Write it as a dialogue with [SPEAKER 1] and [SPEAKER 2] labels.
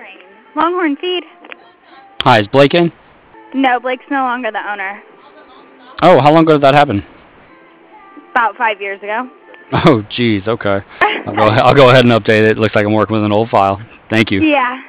[SPEAKER 1] Longhorn Feed.
[SPEAKER 2] Hi, is Blake in?
[SPEAKER 1] No, Blake's no longer the owner.
[SPEAKER 2] Oh, how long ago did that happen?
[SPEAKER 1] About 5 years ago.
[SPEAKER 2] Oh, geez, okay. I'll go ahead and update it. Looks like I'm working with an old file. Thank you.
[SPEAKER 1] Yeah.